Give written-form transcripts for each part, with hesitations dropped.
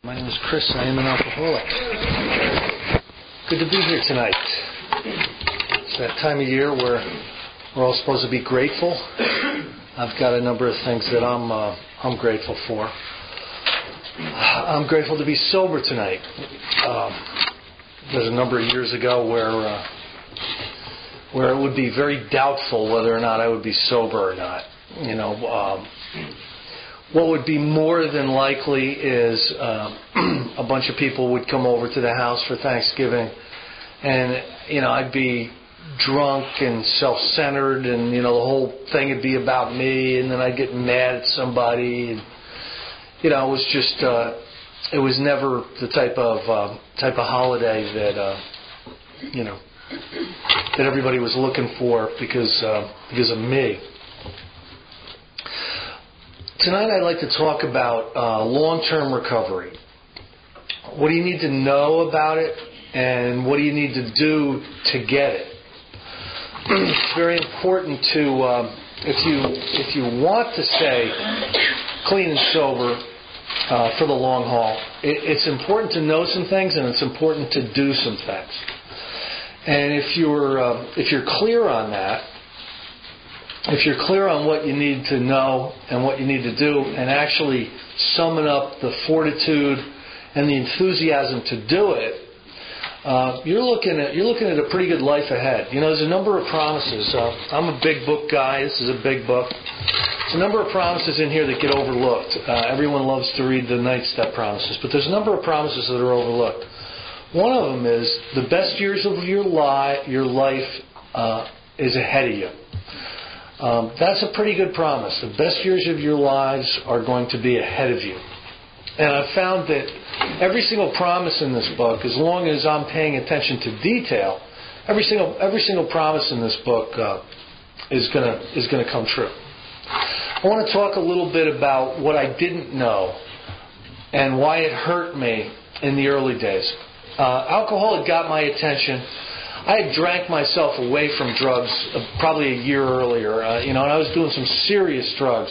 My name is Chris. I am an alcoholic. Good to be here tonight. It's that time of year where we're all supposed to be grateful. I've got a number of things that I'm grateful for. I'm grateful to be sober tonight. There's a number of years ago where it would be very doubtful whether or not I would be sober or not. What would be more than likely is a bunch of people would come over to the house for Thanksgiving, and I'd be drunk and self-centered, and the whole thing would be about me, and then I'd get mad at somebody, and it was just it was never the type of holiday that everybody was looking for because of me. Tonight I'd like to talk about long-term recovery. What do you need to know about it, and what do you need to do to get it? It's very important to, if you want to stay clean and sober for the long haul, it's important to know some things, and it's important to do some things. And if you're clear on that, if you're clear on what you need to know and what you need to do, and actually summon up the fortitude and the enthusiasm to do it, you're looking at a pretty good life ahead. There's a number of promises. I'm a big book guy. This is a big book. There's a number of promises in here that get overlooked. Everyone loves to read the 9-step promises, but there's a number of promises that are overlooked. One of them is the best years of your life is ahead of you. That's a pretty good promise. The best years of your lives are going to be ahead of you. And I've found that every single promise in this book, as long as I'm paying attention to detail, every single promise in this book is going to come true. I want to talk a little bit about what I didn't know and why it hurt me in the early days. Alcohol had got my attention. I had drank myself away from drugs probably a year earlier, and I was doing some serious drugs.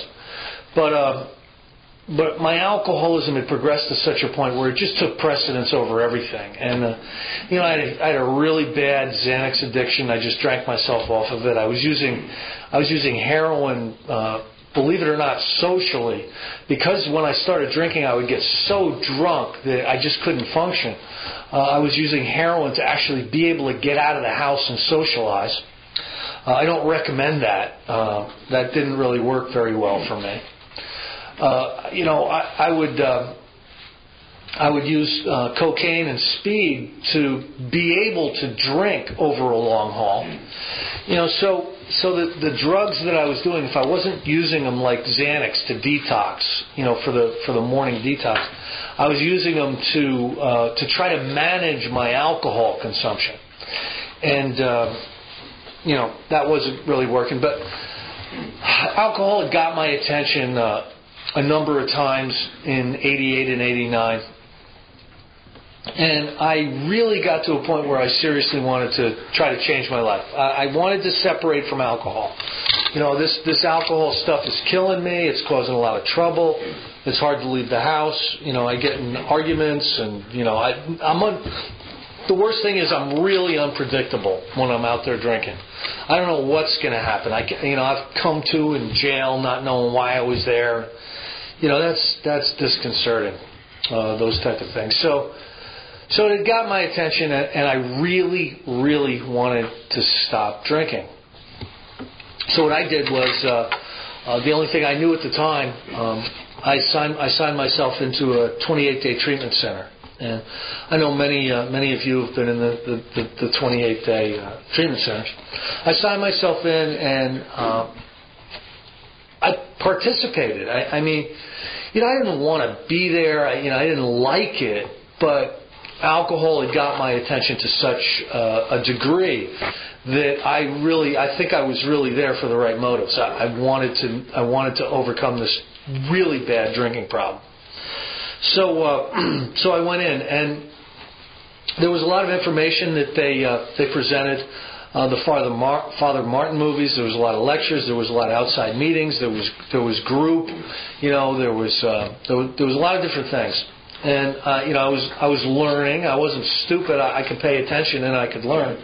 But my alcoholism had progressed to such a point where it just took precedence over everything. And, I had a really bad Xanax addiction. I just drank myself off of it. I was using heroin, believe it or not, socially, because when I started drinking, I would get so drunk that I just couldn't function. I was using heroin to actually be able to get out of the house and socialize. I don't recommend that. That didn't really work very well for me. I would use cocaine and speed to be able to drink over a long haul. So the drugs that I was doing, if I wasn't using them like Xanax to detox, for the morning detox, I was using them to try to manage my alcohol consumption, and that wasn't really working. But alcohol had got my attention a number of times in '88 and '89. And I really got to a point where I seriously wanted to try to change my life. I wanted to separate from alcohol. This alcohol stuff is killing me. It's causing a lot of trouble. It's hard to leave the house. I get in arguments, and the worst thing is I'm really unpredictable when I'm out there drinking. I don't know what's going to happen. I've come to in jail not knowing why I was there. That's disconcerting. Those type of things. So it got my attention, and I really, really wanted to stop drinking. So what I did was, the only thing I knew at the time, I signed myself into a 28-day treatment center. And I know many of you have been in the 28-day treatment centers. I signed myself in, and I participated. I didn't want to be there. I didn't like it, but alcohol had got my attention to such a degree that I think I was really there for the right motives. I wanted to overcome this really bad drinking problem. So I went in, and there was a lot of information that they presented. The Father Martin movies. There was a lot of lectures. There was a lot of outside meetings. There was group. There was a lot of different things. And I was learning. I wasn't stupid. I could pay attention and I could learn.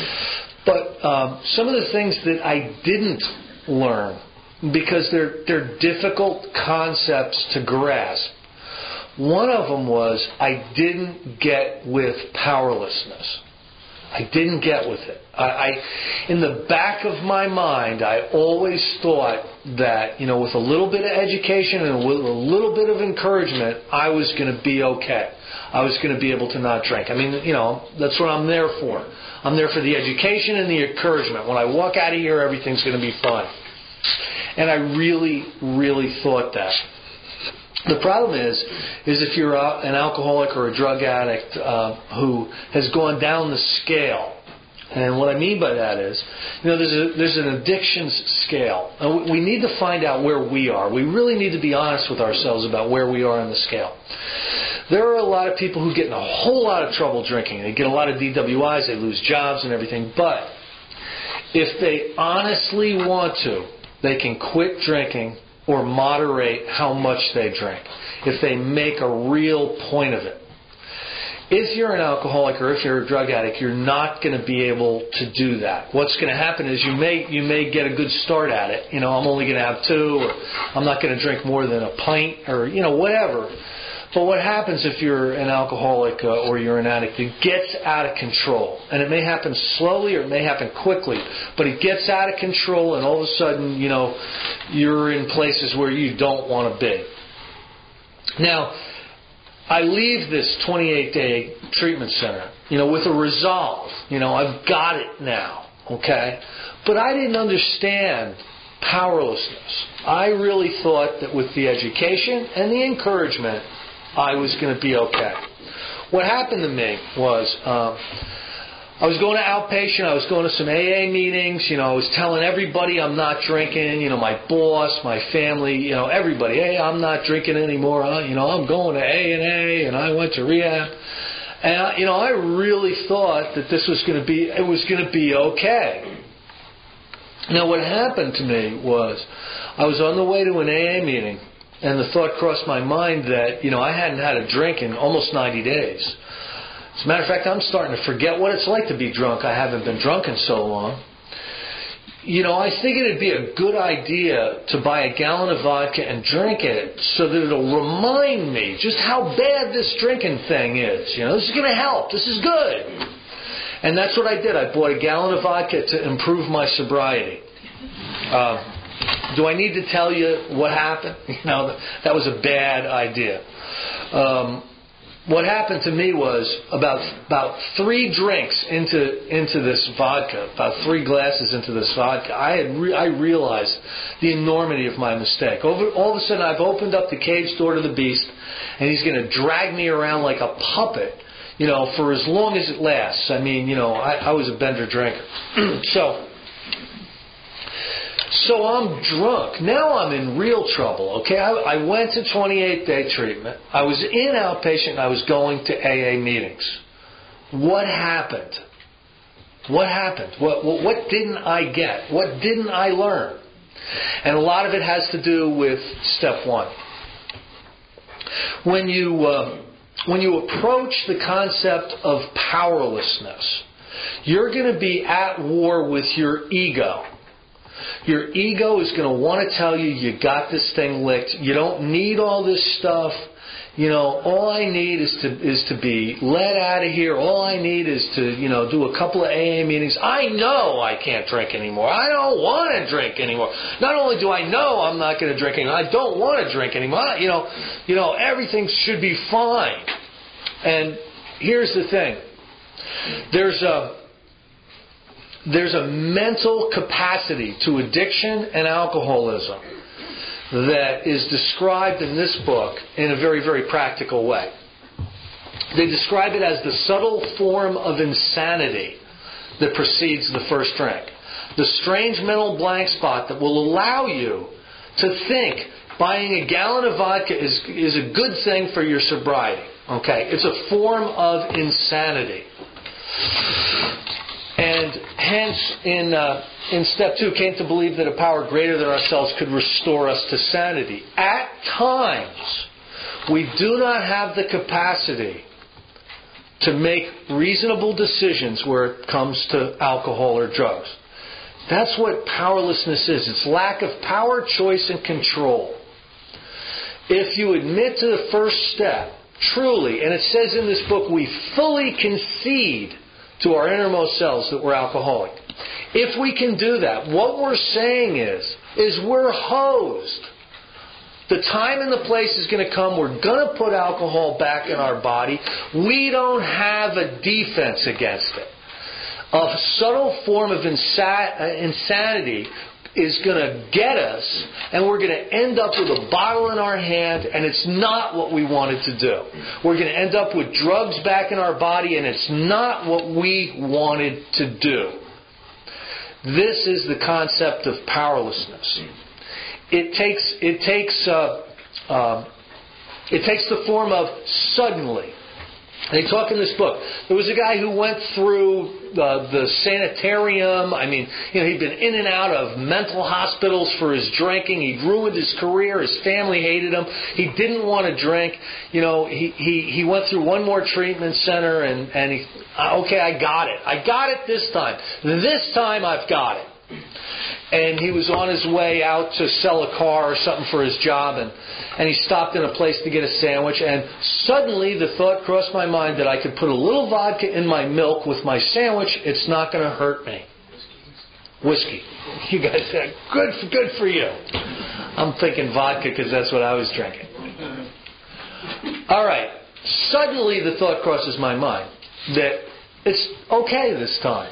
But some of the things that I didn't learn, because they're difficult concepts to grasp. One of them was I didn't get with powerlessness. I didn't get with it. In the back of my mind, I always thought that, with a little bit of education and with a little bit of encouragement, I was going to be okay. I was going to be able to not drink. That's what I'm there for. I'm there for the education and the encouragement. When I walk out of here, everything's going to be fine. And I really, really thought that. The problem is if you're an alcoholic or a drug addict who has gone down the scale, and what I mean by that is, there's an addictions scale. And we need to find out where we are. We really need to be honest with ourselves about where we are on the scale. There are a lot of people who get in a whole lot of trouble drinking. They get a lot of DWIs, they lose jobs and everything. But if they honestly want to, they can quit drinking or moderate how much they drink, if they make a real point of it. If you're an alcoholic or if you're a drug addict, you're not going to be able to do that. What's going to happen is you may get a good start at it. I'm only going to have 2, or I'm not going to drink more than a pint, or whatever. But what happens if you're an alcoholic or you're an addict? It gets out of control. And it may happen slowly or it may happen quickly. But it gets out of control, and all of a sudden, you're in places where you don't want to be. Now, I leave this 28-day treatment center, with a resolve. I've got it now, okay? But I didn't understand powerlessness. I really thought that with the education and the encouragement, I was going to be okay. What happened to me was I was going to outpatient. I was going to some AA meetings. I was telling everybody I'm not drinking. My boss, my family, everybody. Hey, I'm not drinking anymore. I'm going to A&A, and I went to rehab. And I really thought that it was going to be okay. Now, what happened to me was I was on the way to an AA meeting. And the thought crossed my mind that, I hadn't had a drink in almost 90 days. As a matter of fact, I'm starting to forget what it's like to be drunk. I haven't been drunk in so long. I think it'd be a good idea to buy a gallon of vodka and drink it so that it'll remind me just how bad this drinking thing is. This is going to help. This is good. And that's what I did. I bought a gallon of vodka to improve my sobriety. Do I need to tell you what happened? That was a bad idea. What happened to me was about 3 drinks into this vodka, about 3 glasses into this vodka, I realized the enormity of my mistake. All of a sudden, I've opened up the cage door to the beast, and he's going to drag me around like a puppet, for as long as it lasts. I was a bender drinker. So I'm drunk. Now I'm in real trouble, okay? I went to 28-day treatment. I was in outpatient. I was going to AA meetings. What happened? What happened? What didn't I get? What didn't I learn? And a lot of it has to do with step 1. When you approach the concept of powerlessness, you're going to be at war with your ego. Your ego is going to want to tell you, you got this thing licked. You don't need all this stuff. All I need is to be let out of here. All I need is to, do a couple of AA meetings. I know I can't drink anymore. I don't want to drink anymore. Not only do I know I'm not going to drink anymore, I don't want to drink anymore. Everything should be fine. And here's the thing. There's a mental capacity to addiction and alcoholism that is described in this book in a very, very practical way. They describe it as the subtle form of insanity that precedes the first drink. The strange mental blank spot that will allow you to think buying a gallon of vodka is a good thing for your sobriety. Okay? It's a form of insanity. And hence, in step 2, came to believe that a power greater than ourselves could restore us to sanity. At times, We do not have the capacity to make reasonable decisions where it comes to alcohol or drugs. That's what powerlessness is. It's lack of power, choice, and control. If you admit to the first step, truly, and it says in this book, we fully concede to our innermost selves that we're alcoholic. If we can do that, what we're saying is we're hosed. The time and the place is going to come. We're going to put alcohol back in our body. We don't have a defense against it. A subtle form of insanity is going to get us, and we're going to end up with a bottle in our hand, and it's not what we wanted to do. We're going to end up with drugs back in our body, and it's not what we wanted to do. This is the concept of powerlessness. It takes the form of suddenly. They talk in this book. There was a guy who went through the sanitarium. I mean, he'd been in and out of mental hospitals for his drinking. He'd ruined his career. His family hated him. He didn't want to drink. He went through one more treatment center, and he, okay, I got it. I got it this time. This time I've got it. And he was on his way out to sell a car or something for his job, and he stopped in a place to get a sandwich, and suddenly the thought crossed my mind that I could put a little vodka in my milk with my sandwich. It's not going to hurt me. Whiskey. You guys said, good for you. I'm thinking vodka because that's what I was drinking. All right. Suddenly the thought crosses my mind that it's okay this time.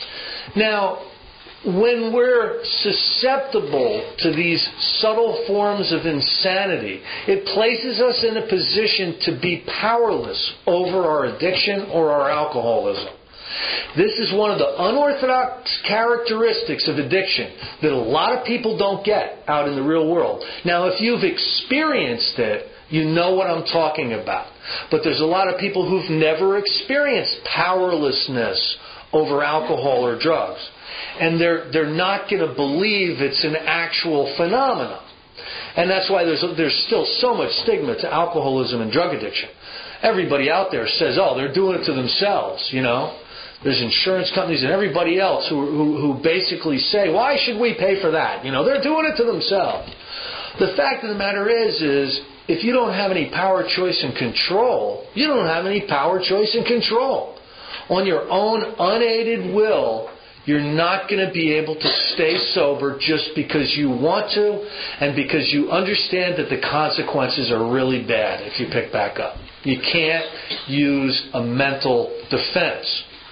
Now, when we're susceptible to these subtle forms of insanity, it places us in a position to be powerless over our addiction or our alcoholism. This is one of the unorthodox characteristics of addiction that a lot of people don't get out in the real world. Now, if you've experienced it, you know what I'm talking about. But there's a lot of people who've never experienced powerlessness over alcohol or drugs. And they're not going to believe it's an actual phenomenon. And that's why there's still so much stigma to alcoholism and drug addiction. Everybody out there says, oh, they're doing it to themselves, There's insurance companies and everybody else who basically say, why should we pay for that? They're doing it to themselves. The fact of the matter is if you don't have any power, choice, and control, you don't have any power, choice, and control. On your own unaided will, you're not going to be able to stay sober just because you want to and because you understand that the consequences are really bad if you pick back up. You can't use a mental defense.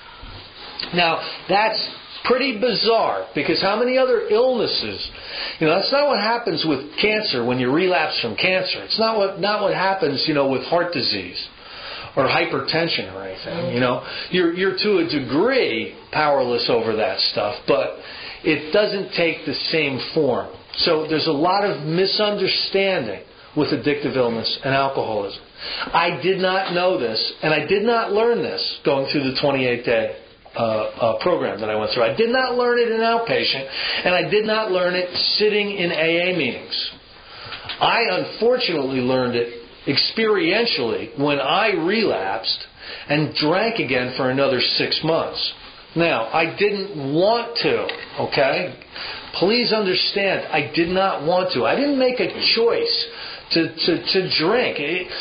Now, that's pretty bizarre because how many other illnesses, that's not what happens with cancer when you relapse from cancer. It's not what happens, with heart disease or hypertension or anything, You're to a degree powerless over that stuff, but it doesn't take the same form. So there's a lot of misunderstanding with addictive illness and alcoholism. I did not know this, and I did not learn this going through the 28-day program that I went through. I did not learn it in outpatient, and I did not learn it sitting in AA meetings. I unfortunately learned it experientially when I relapsed and drank again for another 6 months. Now, I didn't want to, okay? Please understand, I did not want to. I didn't make a choice to drink.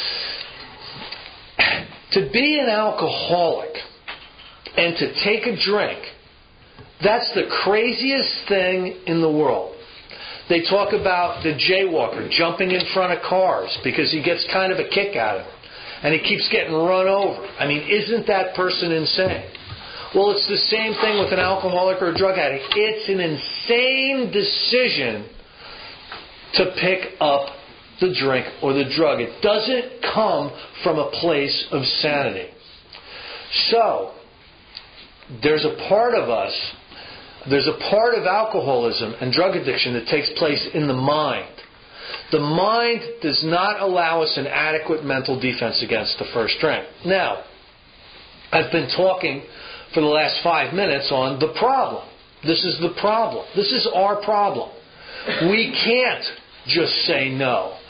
To be an alcoholic and to take a drink, that's the craziest thing in the world. They talk about the jaywalker jumping in front of cars because he gets kind of a kick out of it. And he keeps getting run over. I mean, isn't that person insane? Well, it's the same thing with an alcoholic or a drug addict. It's an insane decision to pick up the drink or the drug. It doesn't come from a place of sanity. So, there's a part of us, there's a part of alcoholism and drug addiction that takes place in the mind. The mind does not allow us an adequate mental defense against the first drink. Now, I've been talking for the last 5 minutes on the problem. This is the problem. This is our problem. We can't just say no.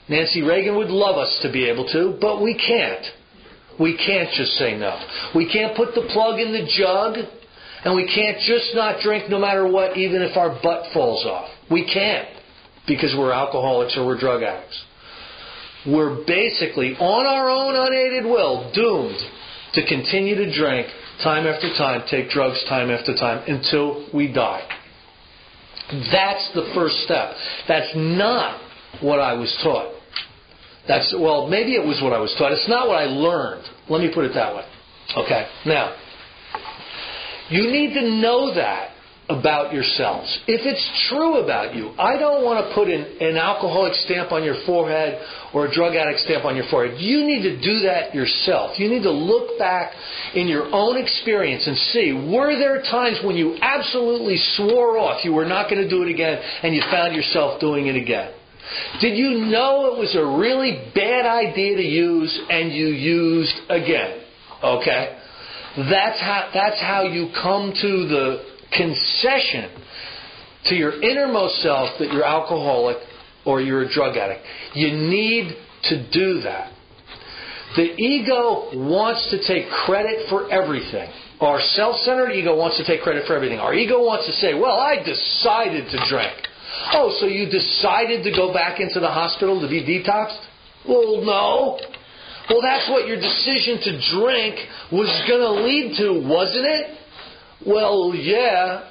Nancy Reagan would love us to be able to, but we can't. We can't just say no. We can't put the plug in the jug, and we can't just not drink no matter what, even if our butt falls off. We can't, because we're alcoholics or we're drug addicts. We're basically, on our own unaided will, doomed to continue to drink time after time, take drugs time after time, until we die. That's the first step. That's not what I was taught. Maybe it was what I was taught. It's not what I learned. Let me put it that way. Okay. Now, you need to know that about yourselves. If it's true about you, I don't want to put an alcoholic stamp on your forehead or a drug addict stamp on your forehead. You need to do that yourself. You need to look back in your own experience and see, were there times when you absolutely swore off you were not going to do it again and you found yourself doing it again? Did you know it was a really bad idea to use and you used again? Okay? That's how you come to the concession to your innermost self that you're alcoholic or you're a drug addict. You need to do that. The ego wants to take credit for everything. Our self-centered ego wants to take credit for everything. Our ego wants to say, well, I decided to drink. Oh, so you decided to go back into the hospital to be detoxed? Well, no. Well, that's what your decision to drink was going to lead to, wasn't it? Well, yeah.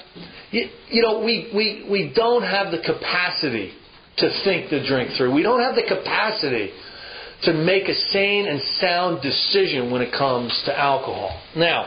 We don't have the capacity to think the drink through. We don't have the capacity to make a sane and sound decision when it comes to alcohol. Now,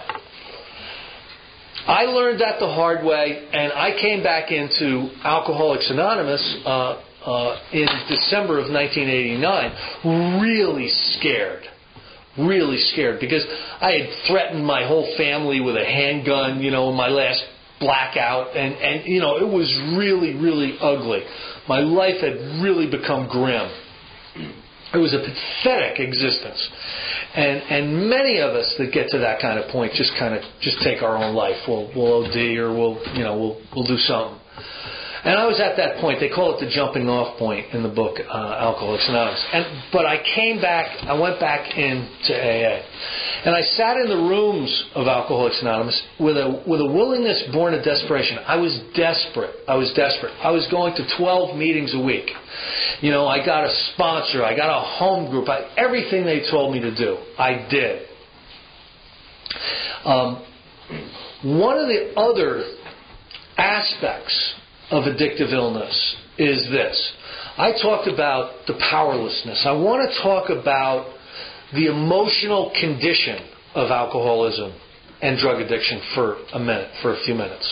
I learned that the hard way, and I came back into Alcoholics Anonymous in December of 1989, really scared, because I had threatened my whole family with a handgun, in my last blackout, and it was really, really ugly. My life had really become grim. It was a pathetic existence. And many of us that get to that kind of point just take our own life. We'll OD or we'll do something. And I was at that point. They call it the jumping off point in the book Alcoholics Anonymous. But I came back. I went back into AA, and I sat in the rooms of Alcoholics Anonymous with a willingness born of desperation. I was desperate. I was going to 12 meetings a week. I got a sponsor. I got a home group. Everything they told me to do, I did. One of the other aspects of addictive illness is this. I talked about the powerlessness. I want to talk about the emotional condition of alcoholism and drug addiction for a few minutes.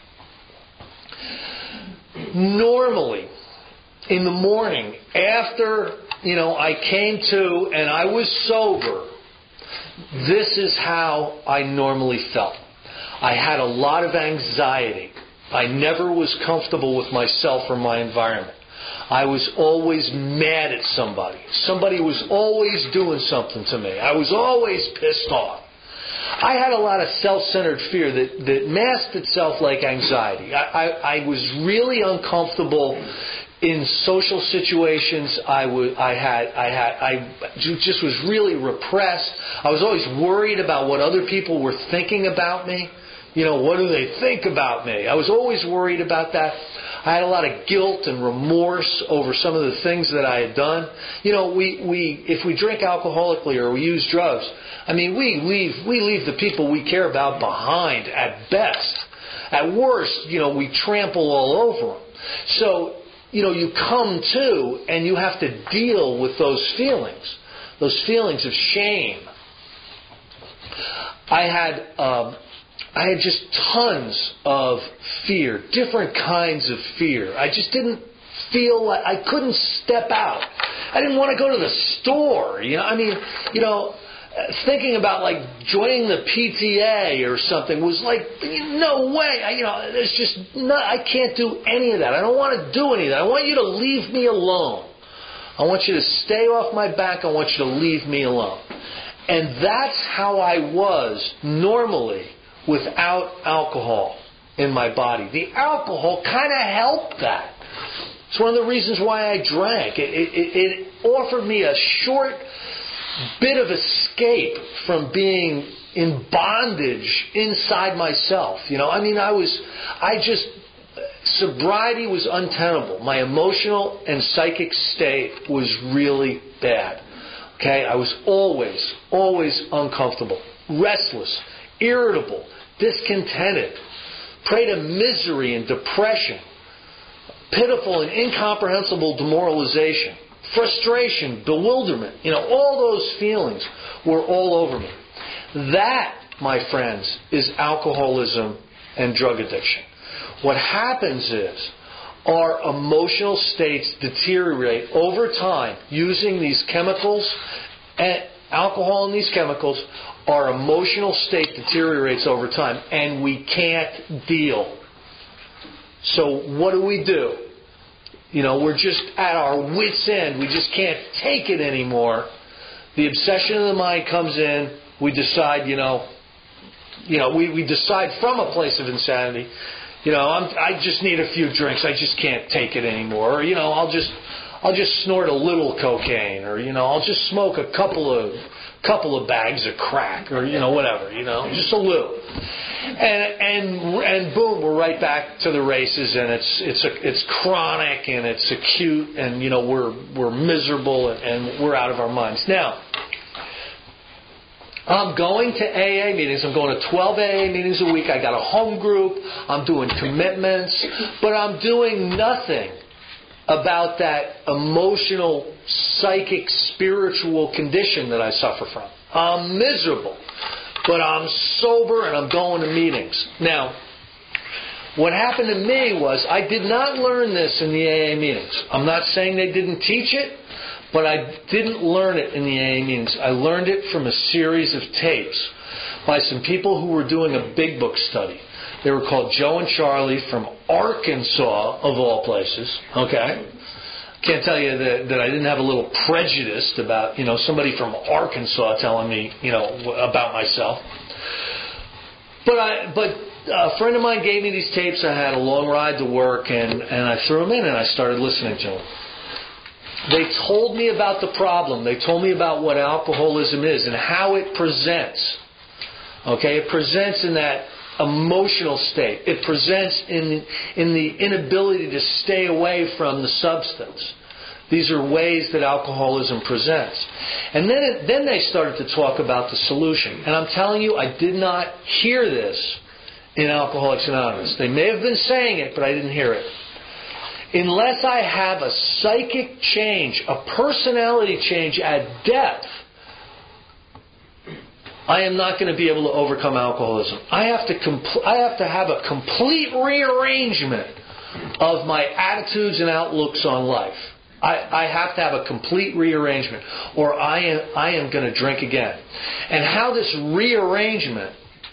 Normally, in the morning, after I came to and I was sober, this is how I normally felt. I had a lot of anxiety. I never was comfortable with myself or my environment. I was always mad at somebody. Somebody was always doing something to me. I was always pissed off. I had a lot of self-centered fear that masked itself like anxiety. I was really uncomfortable in social situations. I just was really repressed. I was always worried about what other people were thinking about me. What do they think about me? I was always worried about that. I had a lot of guilt and remorse over some of the things that I had done. If we drink alcoholically or we use drugs, we leave the people we care about behind at best. At worst, we trample all over them. So, you come to and you have to deal with those feelings of shame. I had just tons of fear, different kinds of fear. I just didn't feel like I couldn't step out. I didn't want to go to the store. Thinking about like joining the PTA or something was like, no way. There's just I can't do any of that. I don't want to do any of that. I want you to leave me alone. I want you to stay off my back. I want you to leave me alone. And that's how I was normally without alcohol in my body. The alcohol kind of helped that. It's one of the reasons why I drank. It offered me a short bit of escape from being in bondage inside myself. Sobriety was untenable. My emotional and psychic state was really bad. Okay, I was always uncomfortable, restless, irritable, discontented, prey to misery and depression, pitiful and incomprehensible demoralization, frustration, bewilderment. All those feelings were all over me. That, my friends, is alcoholism and drug addiction. What happens is our emotional states deteriorate over time using these chemicals, and alcohol and these chemicals. Our emotional state deteriorates over time, and we can't deal. So what do? We're just at our wits' end. We just can't take it anymore. The obsession of the mind comes in. We decide, we decide from a place of insanity. I just need a few drinks. I just can't take it anymore. Or, I'll just snort a little cocaine, or I'll just smoke a couple of bags of crack, or whatever. Just a little. And boom, we're right back to the races, and it's chronic and it's acute, and we're miserable and we're out of our minds. Now, I'm going to AA meetings. I'm going to 12 AA meetings a week. I got a home group. I'm doing commitments. But I'm doing nothing about that emotional, psychic, spiritual condition that I suffer from. I'm miserable. But I'm sober and I'm going to meetings. Now, what happened to me was I did not learn this in the AA meetings. I'm not saying they didn't teach it. But I didn't learn it in the AA meetings. I learned it from a series of tapes by some people who were doing a big book study. They were called Joe and Charlie from Arkansas, of all places. Okay? Can't tell you that I didn't have a little prejudice about, somebody from Arkansas telling me, about myself. But a friend of mine gave me these tapes. I had a long ride to work, and I threw them in, and I started listening to them. They told me about the problem. They told me about what alcoholism is and how it presents. Okay, it presents in that emotional state. It presents in the inability to stay away from the substance. These are ways that alcoholism presents. And then they started to talk about the solution. And I'm telling you, I did not hear this in Alcoholics Anonymous. They may have been saying it, but I didn't hear it. Unless I have a psychic change, a personality change at depth, I am not going to be able to overcome alcoholism. I have to have a complete rearrangement of my attitudes and outlooks on life. I have to have a complete rearrangement, or I am going to drink again. And how this rearrangement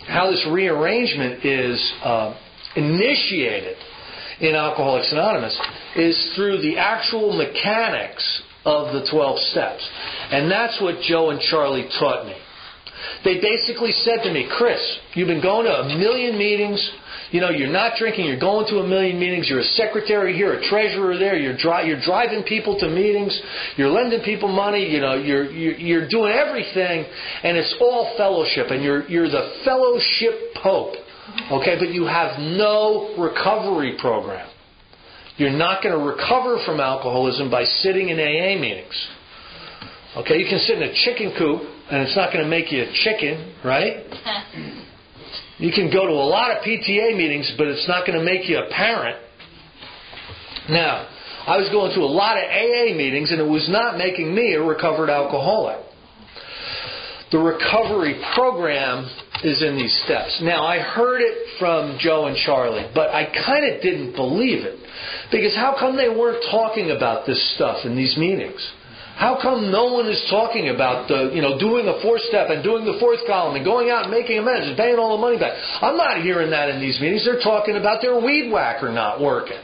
is initiated in Alcoholics Anonymous is through the actual mechanics of the 12 steps. And that's what Joe and Charlie taught me. They basically said to me, Chris, you've been going to 1 million meetings. You're not drinking. You're going to 1 million meetings. You're a secretary here, a treasurer there. You're driving people to meetings. You're lending people money. You're doing everything, and it's all fellowship. And you're the fellowship pope. Okay, but you have no recovery program. You're not going to recover from alcoholism by sitting in AA meetings. Okay, you can sit in a chicken coop, and it's not going to make you a chicken, right? You can go to a lot of PTA meetings, but it's not going to make you a parent. Now, I was going to a lot of AA meetings, and it was not making me a recovered alcoholic. The recovery program is in these steps. Now, I heard it from Joe and Charlie, but I kind of didn't believe it. Because how come they weren't talking about this stuff in these meetings? How come no one is talking about doing the 4th step and doing the 4th column and going out and making amends and paying all the money back? I'm not hearing that in these meetings. They're talking about their weed whacker not working.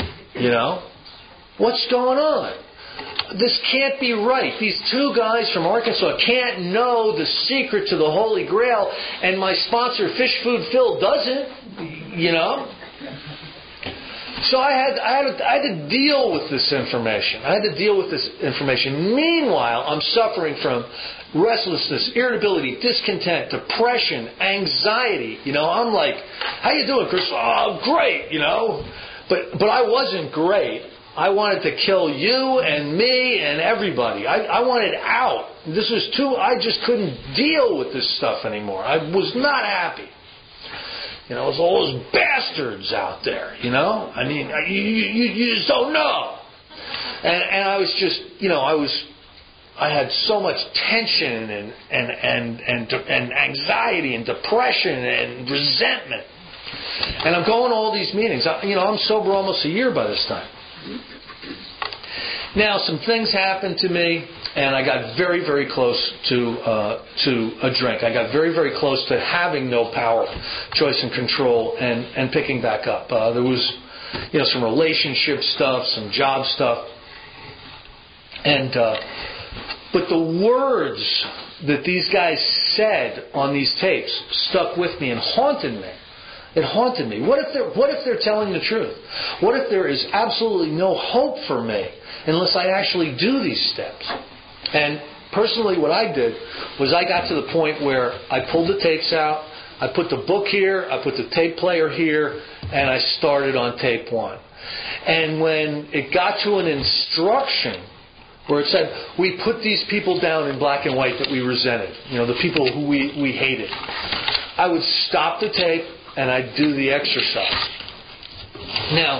What's going on? This can't be right. These 2 guys from Arkansas can't know the secret to the Holy Grail, and my sponsor, Fish Food Phil, doesn't. So I had to deal with this information. Meanwhile, I'm suffering from restlessness, irritability, discontent, depression, anxiety. I'm like, how you doing, Chris? Oh, great, But I wasn't great. I wanted to kill you and me and everybody. I wanted out. I just couldn't deal with this stuff anymore. I was not happy. It was all those bastards out there, I mean, you just don't know. And I was just, I had so much tension and anxiety and depression and resentment. And I'm going to all these meetings. I'm sober almost a year by this time. Now, some things happened to me, and I got very, very close to a drink. I got very, very close to having no power, choice, and control, and picking back up. There was, some relationship stuff, some job stuff, but the words that these guys said on these tapes stuck with me and haunted me. It haunted me. What if they're telling the truth? What if there is absolutely no hope for me unless I actually do these steps? And personally, what I did was I got to the point where I pulled the tapes out, I put the book here, I put the tape player here, and I started on tape 1. And when it got to an instruction where it said, we put these people down in black and white that we resented, the people who we hated, I would stop the tape and I'd do the exercise. Now,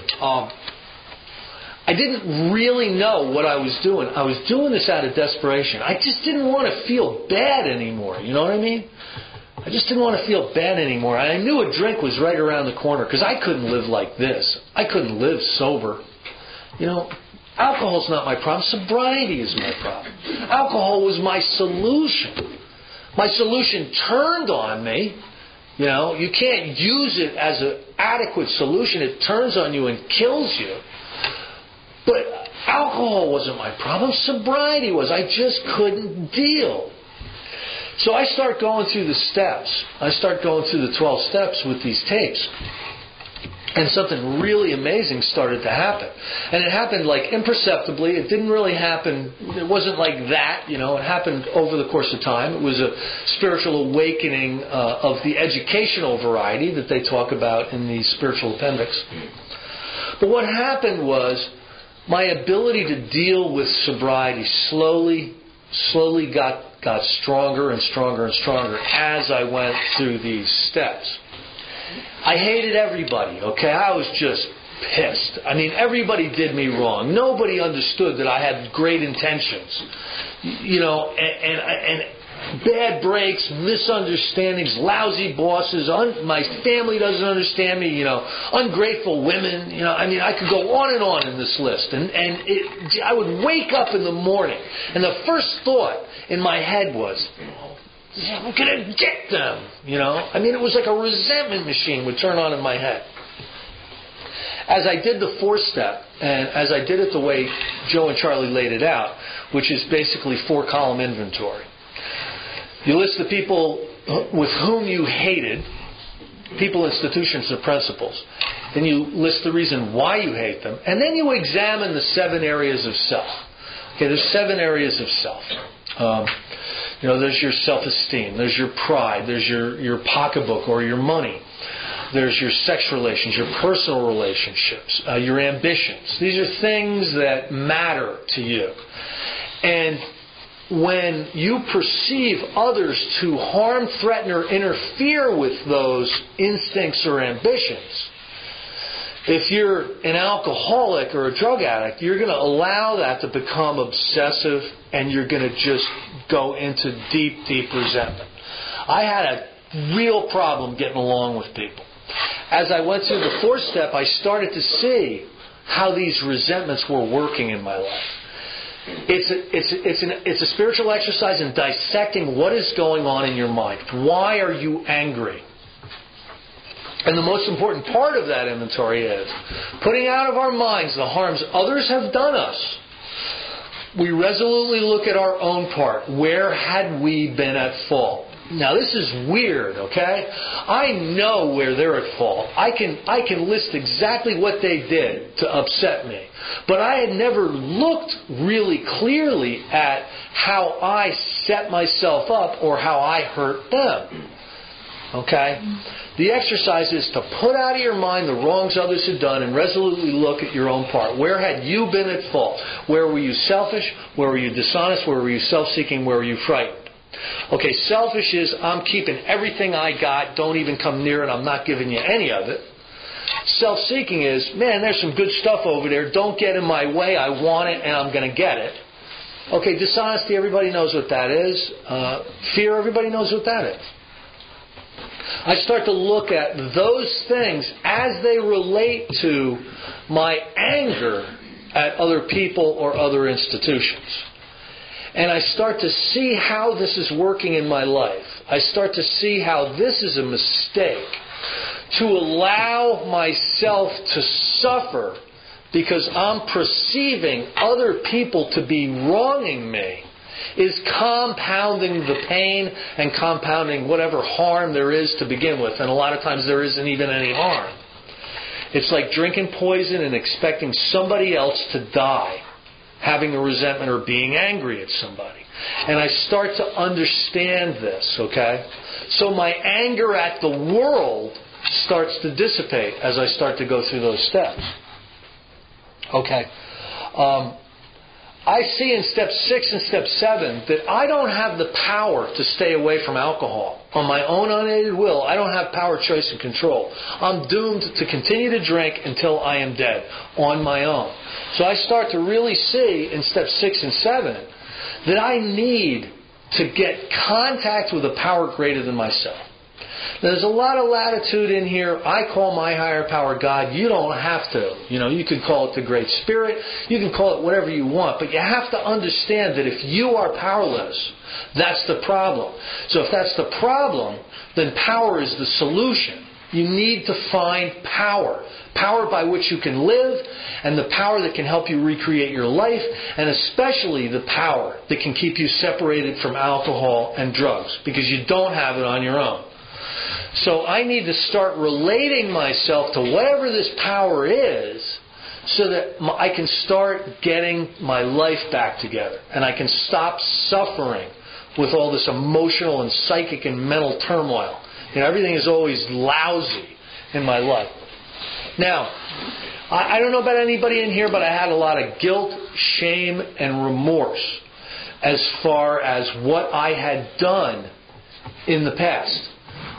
I didn't really know what I was doing. I was doing this out of desperation. I just didn't want to feel bad anymore. You know what I mean? I just didn't want to feel bad anymore. And I knew a drink was right around the corner because I couldn't live like this. I couldn't live sober. Alcohol's not my problem. Sobriety is my problem. Alcohol was my solution. My solution turned on me. You can't use it as an adequate solution. It turns on you and kills you. But alcohol wasn't my problem. Sobriety was. I just couldn't deal. So I start going through the steps. I start going through the 12 steps with these tapes. And something really amazing started to happen. And it happened like imperceptibly. It didn't really happen. It wasn't like that. It happened over the course of time. It was a spiritual awakening of the educational variety that they talk about in the spiritual appendix. But what happened was my ability to deal with sobriety slowly got stronger and stronger and stronger as I went through these steps. I hated everybody, okay? I was just pissed. I mean, everybody did me wrong. Nobody understood that I had great intentions. And bad breaks, misunderstandings, lousy bosses, my family doesn't understand me, ungrateful women, I could go on and on in this list. And I would wake up in the morning, and the first thought in my head was, I'm going to get them, it was like a resentment machine would turn on in my head. As I did the 4th step, and as I did it the way Joe and Charlie laid it out, which is basically 4-column inventory. You list the people with whom you hated, people, institutions, or principles. Then you list the reason why you hate them. And then you examine the 7 areas of self. Okay, there's 7 areas of self. There's your self-esteem, there's your pride, there's your pocketbook or your money, there's your sex relations, your personal relationships, your ambitions. These are things that matter to you. And when you perceive others to harm, threaten, or interfere with those instincts or ambitions, if you're an alcoholic or a drug addict, you're going to allow that to become obsessive, and you're going to just go into deep, deep resentment. I had a real problem getting along with people. As I went through the 4th step, I started to see how these resentments were working in my life. It's a spiritual exercise in dissecting what is going on in your mind. Why are you angry? And the most important part of that inventory is putting out of our minds the harms others have done us, we resolutely look at our own part. Where had we been at fault? Now this is weird, okay? I know where they're at fault. I can list exactly what they did to upset me. But I had never looked really clearly at how I set myself up or how I hurt them. Okay? The exercise is to put out of your mind the wrongs others had done and resolutely look at your own part. Where had you been at fault? Where were you selfish? Where were you dishonest? Where were you self-seeking? Where were you frightened? Okay, selfish is I'm keeping everything I got, don't even come near it, I'm not giving you any of it. Self-seeking is, man, there's some good stuff over there, don't get in my way, I want it and I'm going to get it. Okay, dishonesty, everybody knows what that is. Fear, everybody knows what that is. I start to look at those things as they relate to my anger at other people or other institutions. And I start to see how this is working in my life. I start to see how this is a mistake. To allow myself to suffer because I'm perceiving other people to be wronging me is compounding the pain and compounding whatever harm there is to begin with. And a lot of times there isn't even any harm. It's like drinking poison and expecting somebody else to die, having a resentment or being angry at somebody. And I start to understand this, okay? So my anger at the world starts to dissipate as I start to go through those steps. Okay. I see in step 6 and step 7 that I don't have the power to stay away from alcohol. On my own unaided will, I don't have power, choice, and control. I'm doomed to continue to drink until I am dead on my own. So I start to really see in step 6 and 7 that I need to get contact with a power greater than myself. Now, there's a lot of latitude in here. I call my higher power God. You don't have to. You could call it the Great Spirit. You can call it whatever you want. But you have to understand that if you are powerless, that's the problem. So if that's the problem, then power is the solution. You need to find power. Power by which you can live, and the power that can help you recreate your life, and especially the power that can keep you separated from alcohol and drugs, because you don't have it on your own. So I need to start relating myself to whatever this power is so that I can start getting my life back together. And I can stop suffering with all this emotional and psychic and mental turmoil. Everything is always lousy in my life. Now, I don't know about anybody in here, but I had a lot of guilt, shame, and remorse as far as what I had done in the past.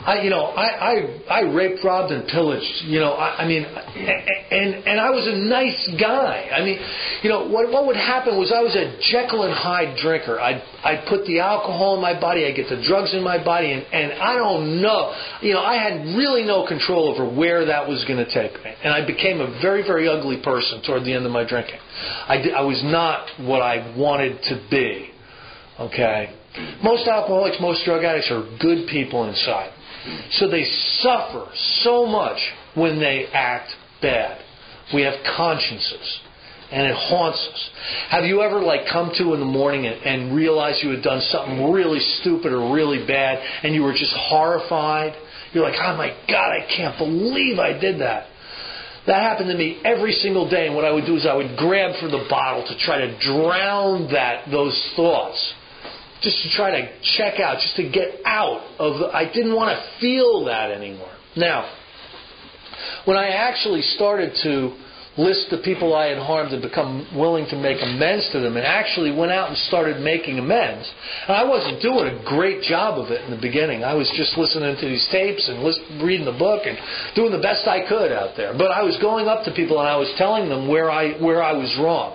I raped, robbed, and pillaged. And I was a nice guy. What would happen was I was a Jekyll and Hyde drinker. I'd put the alcohol in my body, I'd get the drugs in my body, and I don't know. I had really no control over where that was going to take me. And I became a very, very ugly person toward the end of my drinking. I was not what I wanted to be. Okay? Most alcoholics, most drug addicts are good people inside. So they suffer so much when they act bad. We have consciences, and it haunts us. Have you ever come to in the morning and realized you had done something really stupid or really bad, and you were just horrified? You're like, oh my God, I can't believe I did that. That happened to me every single day, and what I would do is I would grab for the bottle to try to drown those thoughts. Just to try to check out, just to get out of I didn't want to feel that anymore. Now, when I actually started to list the people I had harmed and become willing to make amends to them and actually went out and started making amends, and I wasn't doing a great job of it in the beginning. I was just listening to these tapes and reading the book and doing the best I could out there. But I was going up to people and I was telling them where I was wrong.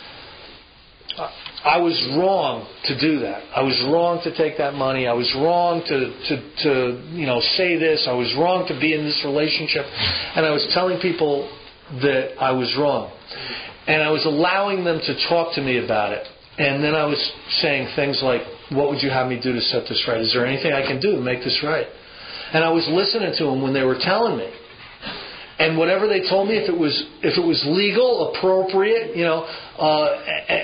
I was wrong to do that. I was wrong to take that money. I was wrong to say this. I was wrong to be in this relationship. And I was telling people that I was wrong. And I was allowing them to talk to me about it. And then I was saying things like, what would you have me do to set this right? Is there anything I can do to make this right? And I was listening to them when they were telling me. And whatever they told me, if it was legal, appropriate,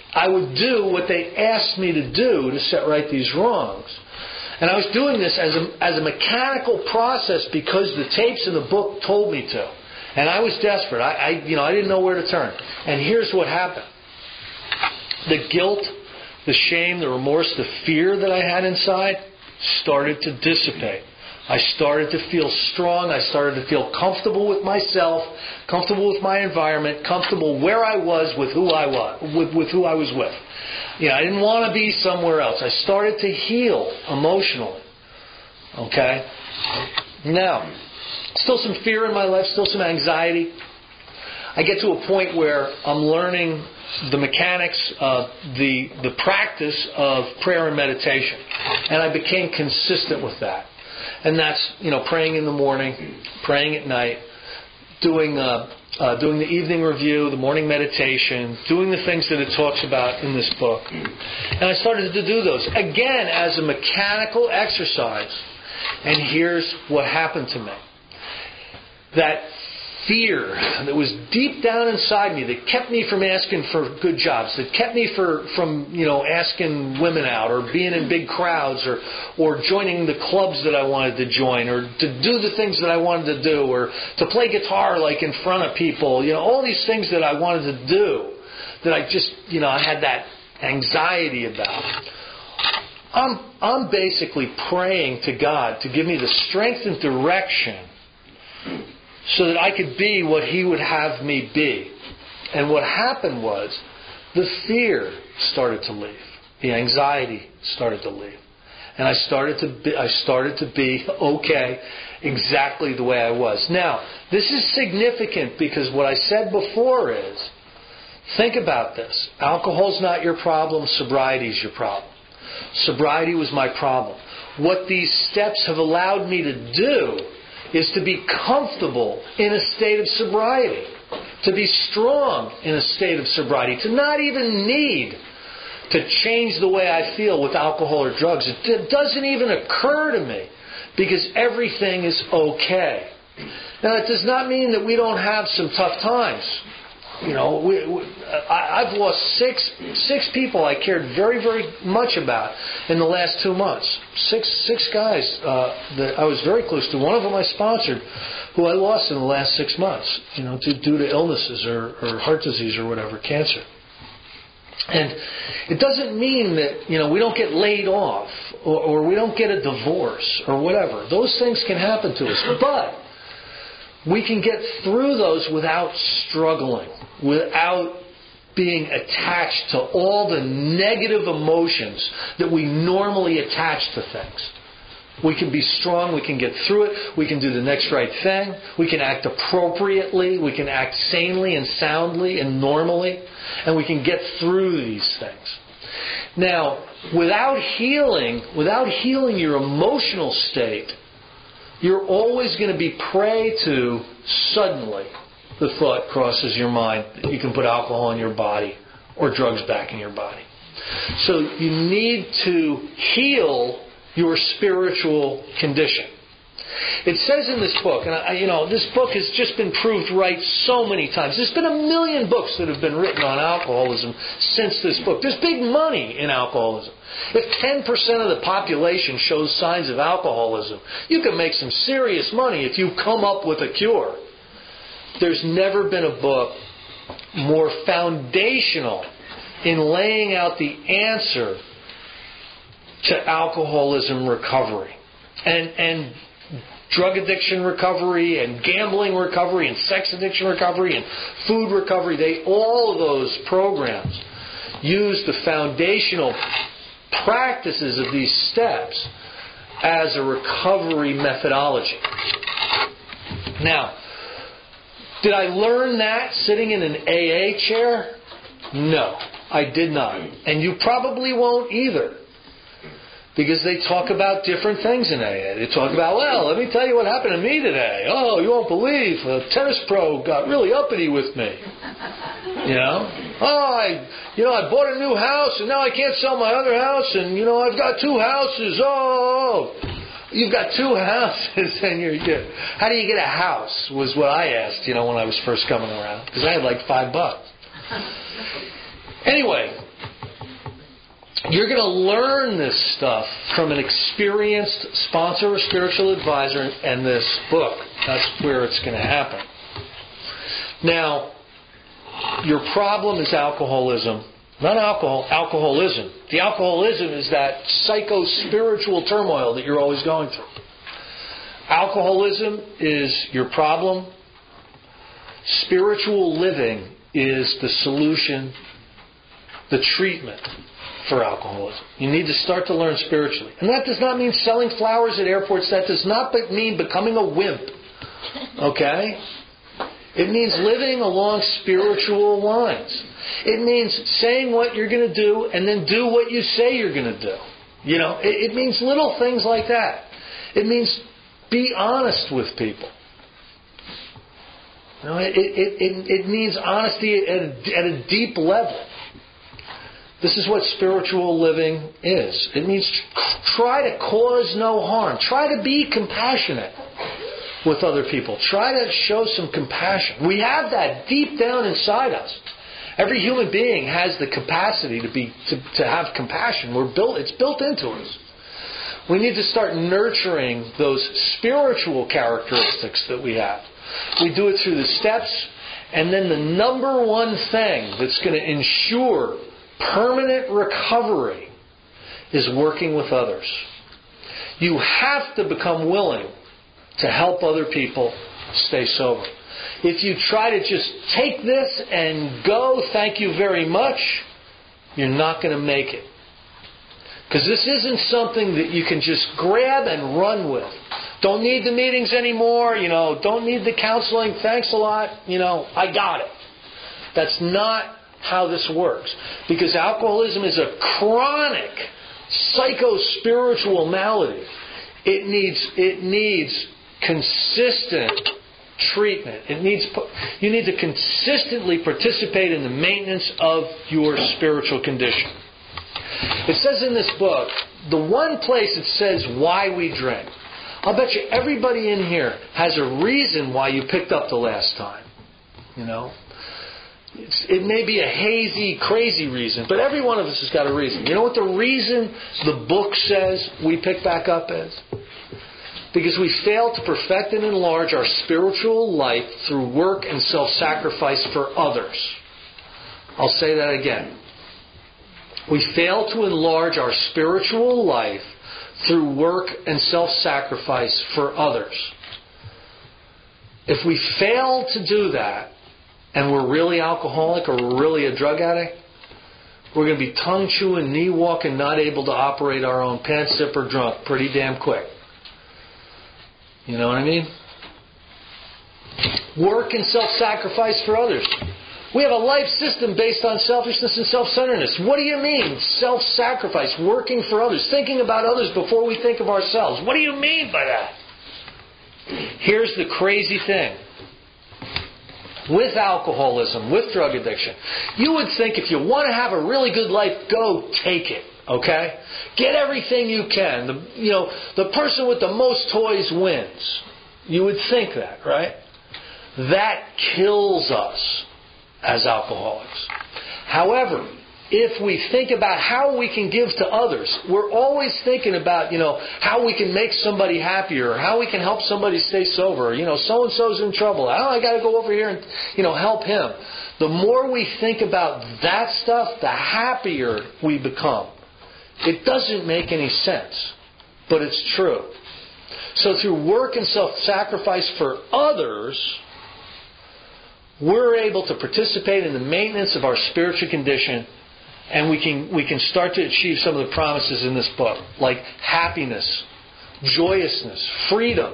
I would do what they asked me to do to set right these wrongs. And I was doing this as a mechanical process because the tapes in the book told me to. And I was desperate. I didn't know where to turn. And here's what happened. The guilt, the shame, the remorse, the fear that I had inside started to dissipate. I started to feel strong. I started to feel comfortable with myself, comfortable with my environment, comfortable where I was with who I was with. I didn't want to be somewhere else. I started to heal emotionally. Okay? Now, still some fear in my life, still some anxiety. I get to a point where I'm learning the mechanics of the practice of prayer and meditation. And I became consistent with that. And that's, praying in the morning, praying at night, doing the evening review, the morning meditation, doing the things that it talks about in this book. And I started to do those, again, as a mechanical exercise. And here's what happened to me. That fear that was deep down inside me, that kept me from asking for good jobs, that kept me from asking women out, or being in big crowds, or joining the clubs that I wanted to join, or to do the things that I wanted to do, or to play guitar like in front of people, all these things that I wanted to do, that I just, I had that anxiety about. I'm basically praying to God to give me the strength and direction so that I could be what He would have me be. And what happened was, the fear started to leave. The anxiety started to leave. And I started to be okay exactly the way I was. Now, this is significant because what I said before is, think about this. Alcohol's not your problem, sobriety's your problem. Sobriety was my problem. What these steps have allowed me to do is to be comfortable in a state of sobriety, to be strong in a state of sobriety, to not even need to change the way I feel with alcohol or drugs. It doesn't even occur to me because everything is okay. Now, that does not mean that we don't have some tough times. I've lost six people I cared very, very much about in the last 2 months. Six guys that I was very close to. One of them I sponsored, who I lost in the last 6 months, due to illnesses or heart disease or whatever, cancer. And it doesn't mean that, we don't get laid off or we don't get a divorce or whatever. Those things can happen to us. But we can get through those without struggling, without being attached to all the negative emotions that we normally attach to things. We can be strong, we can get through it, we can do the next right thing, we can act appropriately, we can act sanely and soundly and normally, and we can get through these things. Now, without healing your emotional state, you're always going to be prey to, suddenly, the thought crosses your mind that you can put alcohol in your body or drugs back in your body. So you need to heal your spiritual condition. It says in this book, and this book has just been proved right so many times. There's been 1 million books that have been written on alcoholism since this book. There's big money in alcoholism. If 10% of the population shows signs of alcoholism, you can make some serious money if you come up with a cure. There's never been a book more foundational in laying out the answer to alcoholism recovery. And drug addiction recovery, and gambling recovery, and sex addiction recovery, and food recovery. All of those programs use the foundational practices of these steps as a recovery methodology. Now, did I learn that sitting in an AA chair? No, I did not. And you probably won't either. Because they talk about different things in AA. They talk about, let me tell you what happened to me today. Oh, you won't believe, a tennis pro got really uppity with me. I bought a new house and now I can't sell my other house, and I've got 2 houses. Oh, you've got 2 houses, and how do you get a house? Was what I asked, when I was first coming around, because I had like $5. Anyway. You're going to learn this stuff from an experienced sponsor or spiritual advisor and this book. That's where it's going to happen. Now, your problem is alcoholism. Not alcoholism. The alcoholism is that psycho-spiritual turmoil that you're always going through. Alcoholism is your problem. Spiritual living is the solution, the treatment for alcoholism. You need to start to learn spiritually. And that does not mean selling flowers at airports. That does not mean becoming a wimp. Okay? It means living along spiritual lines. It means saying what you're going to do and then do what you say you're going to do. You know, it means little things like that. It means be honest with people. You know, it means honesty at a deep level. This is what spiritual living is. It means try to cause no harm. Try to be compassionate with other people. Try to show some compassion. We have that deep down inside us. Every human being has the capacity to have compassion. It's built into us. We need to start nurturing those spiritual characteristics that we have. We do it through the steps, and then the number one thing that's going to ensure permanent recovery is working with others. You have to become willing to help other people stay sober. If you try to just take this and go, thank you very much, you're not going to make it. Because this isn't something that you can just grab and run with. Don't need the meetings anymore, don't need the counseling, thanks a lot, I got it. That's not how this works. Because alcoholism is a chronic psycho-spiritual malady. It needs consistent treatment. You need to consistently participate in the maintenance of your spiritual condition. It says in this book, the one place it says why we drink. I'll bet you everybody in here has a reason why you picked up the last time. It may be a hazy, crazy reason, but every one of us has got a reason. You know what the reason the book says we pick back up is? Because we fail to perfect and enlarge our spiritual life through work and self-sacrifice for others. I'll say that again. We fail to enlarge our spiritual life through work and self-sacrifice for others. If we fail to do that, and we're really alcoholic or we're really a drug addict, we're going to be tongue-chewing, knee-walking, not able to operate our own pants-zipper drunk pretty damn quick. You know what I mean? Work and self-sacrifice for others. We have a life system based on selfishness and self-centeredness. What do you mean, self-sacrifice, working for others, thinking about others before we think of ourselves? What do you mean by that? Here's the crazy thing. With alcoholism, with drug addiction, you would think if you want to have a really good life, go take it. Okay? Get everything you can. The person with the most toys wins. You would think that, right? That kills us as alcoholics. However, if we think about how we can give to others, we're always thinking about, how we can make somebody happier, or how we can help somebody stay sober. So-and-so's in trouble. I got to go over here and, help him. The more we think about that stuff, the happier we become. It doesn't make any sense, but it's true. So through work and self-sacrifice for others, we're able to participate in the maintenance of our spiritual condition, and we can start to achieve some of the promises in this book, like happiness, joyousness, freedom.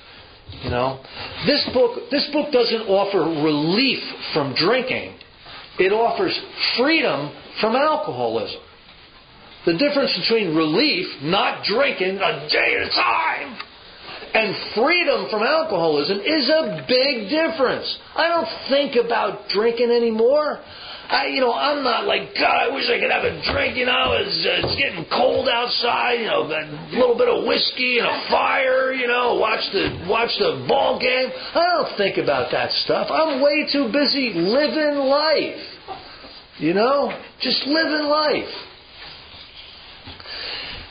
This book doesn't offer relief from drinking. It offers freedom from alcoholism. The difference between relief, not drinking a day at a time, and freedom from alcoholism is a big difference. I don't think about drinking anymore. I'm not like, God, I wish I could have a drink, it's getting cold outside, a little bit of whiskey and a fire, watch the ball game. I don't think about that stuff. I'm way too busy living life. Just living life.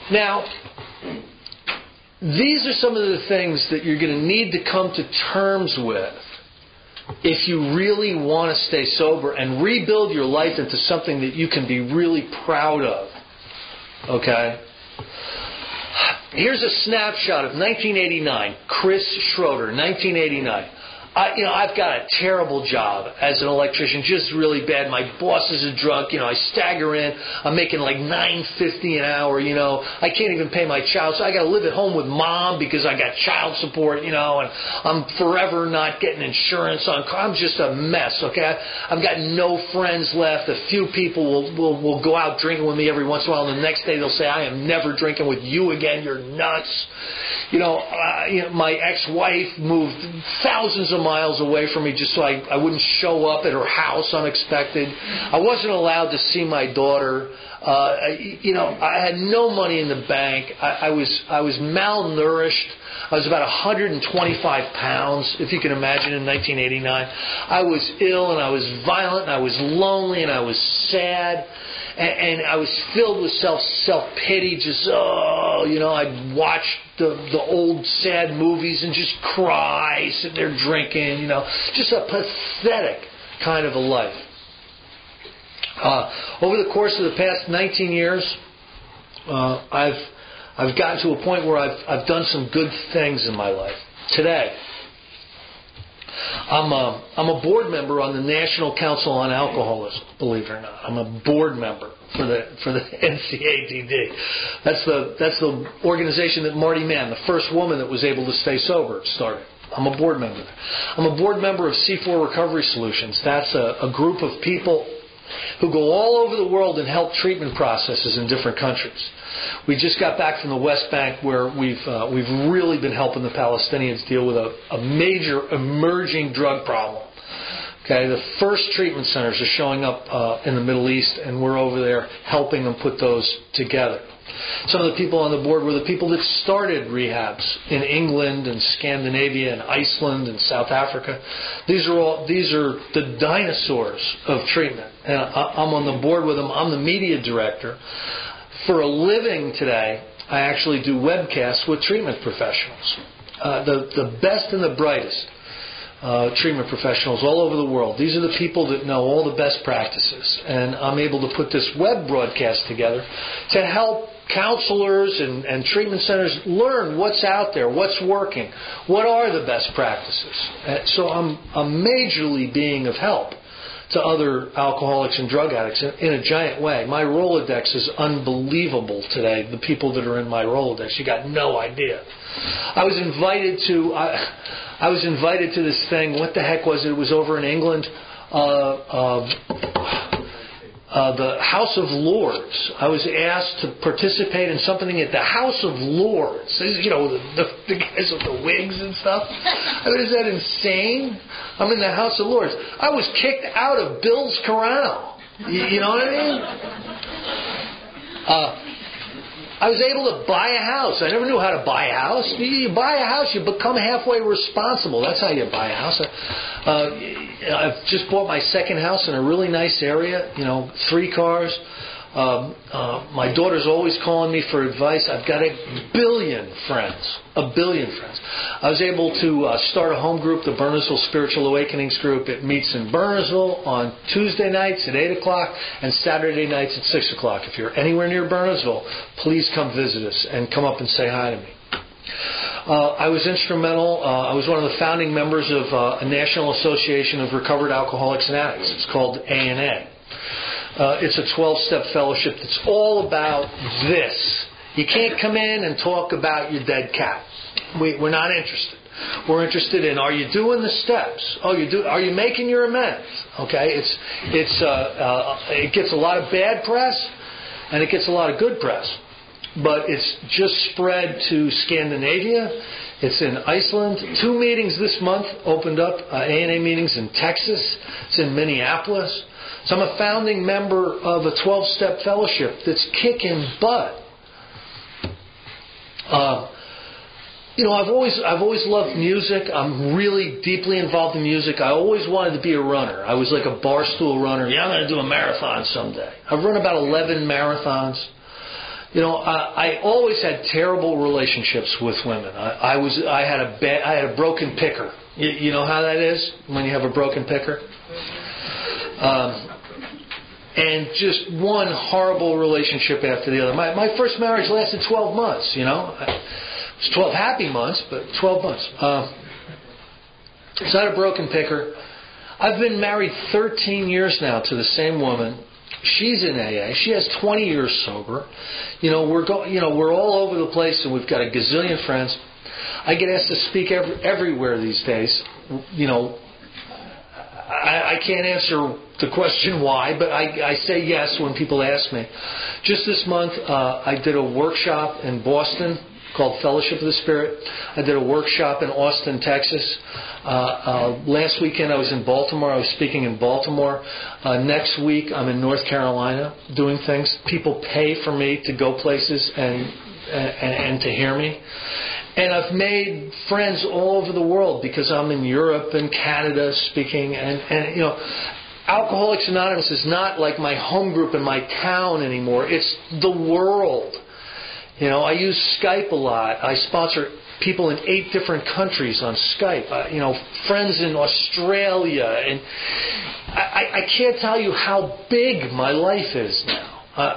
Now, these are some of the things that you're going to need to come to terms with if you really want to stay sober and rebuild your life into something that you can be really proud of. Okay? Here's a snapshot of 1989. Chris Schroeder, 1989. I've got a terrible job as an electrician, just really bad. My boss is a drunk. I stagger in. I'm making like $9.50 an hour. I can't even pay my child, so I got to live at home with mom because I got child support. And I'm forever not getting insurance on car. I'm just a mess. Okay, I've got no friends left. A few people will go out drinking with me every once in a while, and the next day they'll say, "I am never drinking with you again. You're nuts." My ex-wife moved thousands of miles away from me just so I wouldn't show up at her house unexpected. I wasn't allowed to see my daughter. I had no money in the bank. I was malnourished. I was about 125 pounds, if you can imagine, in 1989. I was ill and I was violent and I was lonely and I was sad. And I was filled with self-pity, just, I'd watch the old sad movies and just cry, sit there drinking, just a pathetic kind of a life. Over the course of the past 19 years, I've gotten to a point where I've done some good things in my life. Today, I'm a board member on the National Council on Alcoholism, believe it or not. I'm a board member for the NCADD. That's the organization that Marty Mann, the first woman that was able to stay sober, started. I'm a board member there. I'm a board member of C4 Recovery Solutions. That's a group of people who go all over the world and help treatment processes in different countries. We just got back from the West Bank where we've really been helping the Palestinians deal with a major emerging drug problem. Okay, the first treatment centers are showing up in the Middle East, and we're over there helping them put those together. Some of the people on the board were the people that started rehabs in England and Scandinavia and Iceland and South Africa. These are the dinosaurs of treatment. And I'm on the board with them. I'm the media director. For a living today, I actually do webcasts with treatment professionals. The best and the brightest treatment professionals all over the world. These are the people that know all the best practices. And I'm able to put this web broadcast together to help counselors and treatment centers learn what's out there, what's working, what are the best practices. So I'm majorly being of help to other alcoholics and drug addicts in a giant way. My Rolodex is unbelievable today, the people that are in my Rolodex. You got no idea. I was invited to this thing. What the heck was it? It was over in England. The House of Lords. I was asked to participate in something at the House of Lords. The guys with the wigs and stuff. I mean, is that insane? I'm in the House of Lords. I was kicked out of Bill's Corral. You know what I mean? I was able to buy a house. I never knew how to buy a house. You buy a house, you become halfway responsible. That's how you buy a house. I've just bought my second house in a really nice area, 3 cars. My daughter's always calling me for advice. I've got a billion friends. I was able to start a home group, the Burnsville Spiritual Awakenings Group. It meets in Burnsville on Tuesday nights at 8 o'clock and Saturday nights at 6 o'clock. If you're anywhere near Burnsville, please come visit us and come up and say hi to me. I was instrumental. I was one of the founding members of a National Association of Recovered Alcoholics and Addicts. It's called ANA. It's a 12-step fellowship that's all about this. You can't come in and talk about your dead cat. We're not interested. We're interested in, are you doing the steps? Are you making your amends? Okay, it gets a lot of bad press and it gets a lot of good press. But it's just spread to Scandinavia. It's in Iceland. 2 meetings this month opened up, ANA meetings in Texas. It's in Minneapolis. So I'm a founding member of a 12-step fellowship that's kicking butt. I've always loved music. I'm really deeply involved in music. I always wanted to be a runner. I was like a barstool runner. Yeah, I'm going to do a marathon someday. I've run about 11 marathons. I always had terrible relationships with women. I had a broken picker. You know how that is when you have a broken picker? And just one horrible relationship after the other. My first marriage lasted 12 months, It was 12 happy months, but 12 months. So I had a broken picker. I've been married 13 years now to the same woman. She's in AA. She has 20 years sober. We're all over the place, and we've got a gazillion friends. I get asked to speak everywhere these days. I can't answer the question why, but I say yes when people ask me. Just this month, I did a workshop in Boston called Fellowship of the Spirit. I did a workshop in Austin, Texas. Last weekend I was in Baltimore. I was speaking in Baltimore. Next week I'm in North Carolina doing things. People pay for me to go places and to hear me. And I've made friends all over the world because I'm in Europe and Canada speaking. And Alcoholics Anonymous is not like my home group in my town anymore. It's the world. I use Skype a lot. I sponsor people in 8 different countries on Skype. Friends in Australia. And I can't tell you how big my life is now.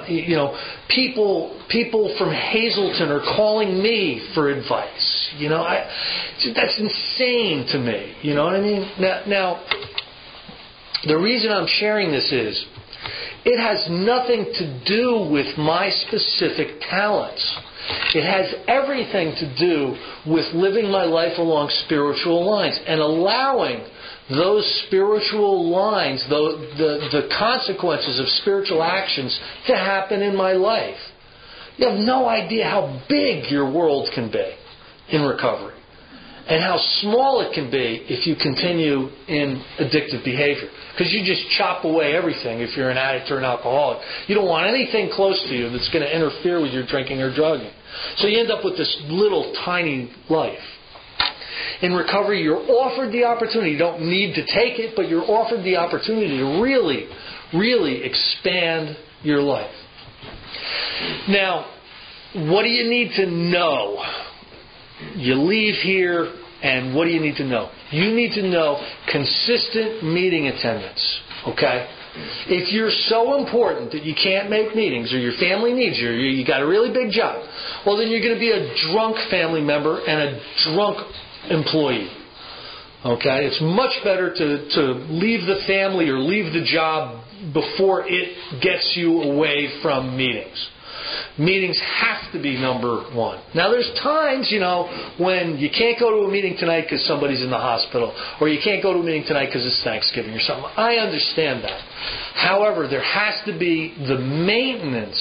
People from Hazleton are calling me for advice. That's insane to me. You know what I mean? Now, the reason I'm sharing this is, it has nothing to do with my specific talents. It has everything to do with living my life along spiritual lines and allowing those spiritual lines, the consequences of spiritual actions to happen in my life. You have no idea how big your world can be in recovery and how small it can be if you continue in addictive behavior. Because you just chop away everything if you're an addict or an alcoholic. You don't want anything close to you that's going to interfere with your drinking or drugging. So you end up with this little tiny life. In recovery, you're offered the opportunity. You don't need to take it, but you're offered the opportunity to really, really expand your life. Now, what do you need to know? You leave here, and what do you need to know? You need to know consistent meeting attendance. Okay? If you're so important that you can't make meetings, or your family needs you, or you got a really big job, well, then you're going to be a drunk family member and a drunk employee. Okay? It's much better to leave the family or leave the job before it gets you away from meetings. Meetings have to be number one. Now, there's times, when you can't go to a meeting tonight because somebody's in the hospital, or you can't go to a meeting tonight because it's Thanksgiving or something. I understand that. However, there has to be the maintenance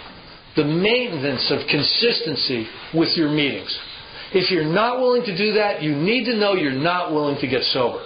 of consistency with your meetings. If you're not willing to do that, you need to know you're not willing to get sober.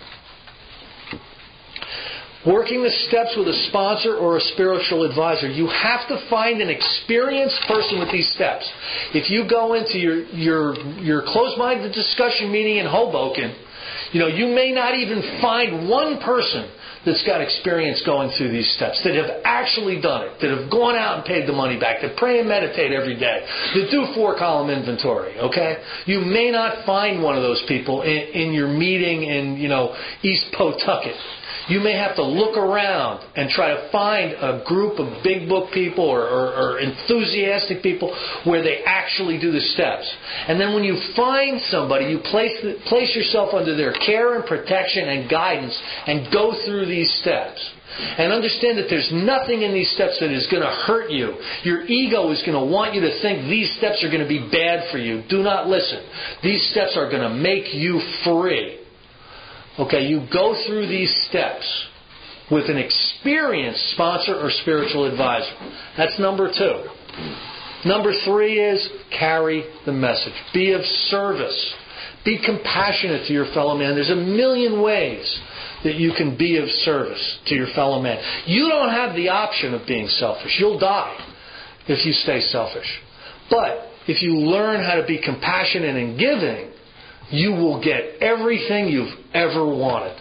Working the steps with a sponsor or a spiritual advisor, you have to find an experienced person with these steps. If you go into your closed-minded discussion meeting in Hoboken, you may not even find one person that's got experience going through these steps, that have actually done it, that have gone out and paid the money back, that pray and meditate every day, that do 4-column inventory, okay? You may not find one of those people in your meeting in, East Pawtucket. You may have to look around and try to find a group of big book people or enthusiastic people where they actually do the steps. And then when you find somebody, you place yourself under their care and protection and guidance and go through these steps. And understand that there's nothing in these steps that is going to hurt you. Your ego is going to want you to think these steps are going to be bad for you. Do not listen. These steps are going to make you free. Okay, you go through these steps with an experienced sponsor or spiritual advisor. That's number 2. Number 3 is carry the message. Be of service. Be compassionate to your fellow man. There's a million ways that you can be of service to your fellow man. You don't have the option of being selfish. You'll die if you stay selfish. But if you learn how to be compassionate and giving, you will get everything you've ever wanted.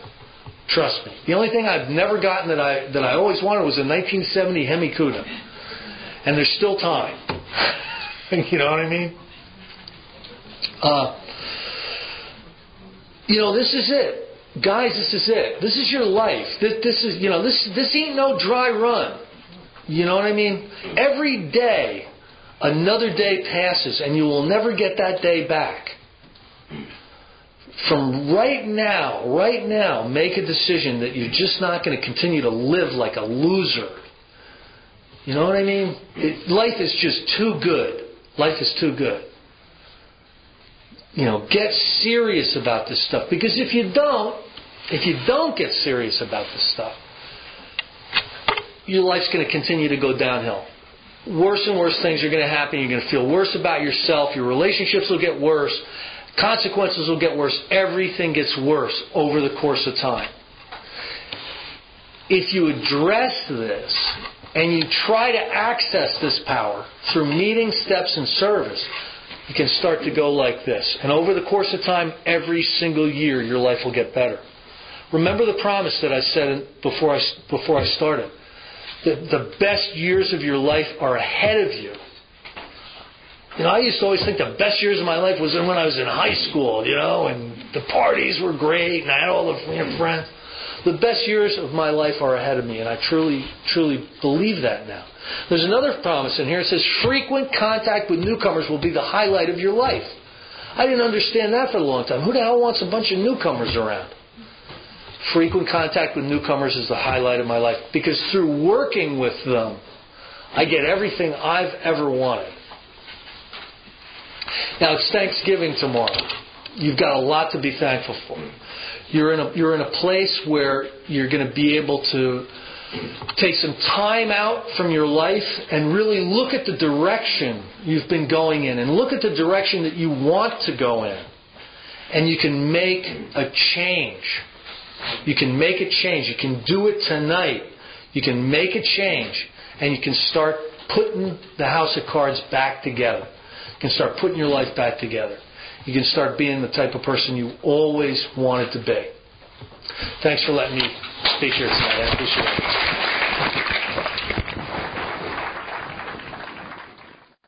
Trust me. The only thing I've never gotten that I always wanted was a 1970 Hemi Cuda. And there's still time. You know what I mean? This is it. Guys, this is it. This is your life. This ain't no dry run. You know what I mean? Every day, another day passes, and you will never get that day back. From right now, make a decision that you're just not going to continue to live like a loser. You know what I mean? Life is just too good. Life is too good. Get serious about this stuff. Because if you don't get serious about this stuff, your life's going to continue to go downhill. Worse and worse things are going to happen. You're going to feel worse about yourself. Your relationships will get worse. Consequences will get worse. Everything gets worse over the course of time. If you address this and you try to access this power through meetings, steps, and service, you can start to go like this. And over the course of time, every single year, your life will get better. Remember the promise that I said before I started. The best years of your life are ahead of you. I used to always think the best years of my life was when I was in high school, and the parties were great, and I had all the friends. The best years of my life are ahead of me, and I truly, truly believe that now. There's another promise in here. It says, frequent contact with newcomers will be the highlight of your life. I didn't understand that for a long time. Who the hell wants a bunch of newcomers around? Frequent contact with newcomers is the highlight of my life, because through working with them, I get everything I've ever wanted. Now, it's Thanksgiving tomorrow. You've got a lot to be thankful for. You're in a place where you're going to be able to take some time out from your life and really look at the direction you've been going in, and look at the direction that you want to go in. And you can make a change. You can make a change. You can do it tonight. You can make a change, and you can start putting the house of cards back together. You can start putting your life back together. You can start being the type of person you always wanted to be. Thanks for letting me speak here tonight. I appreciate it.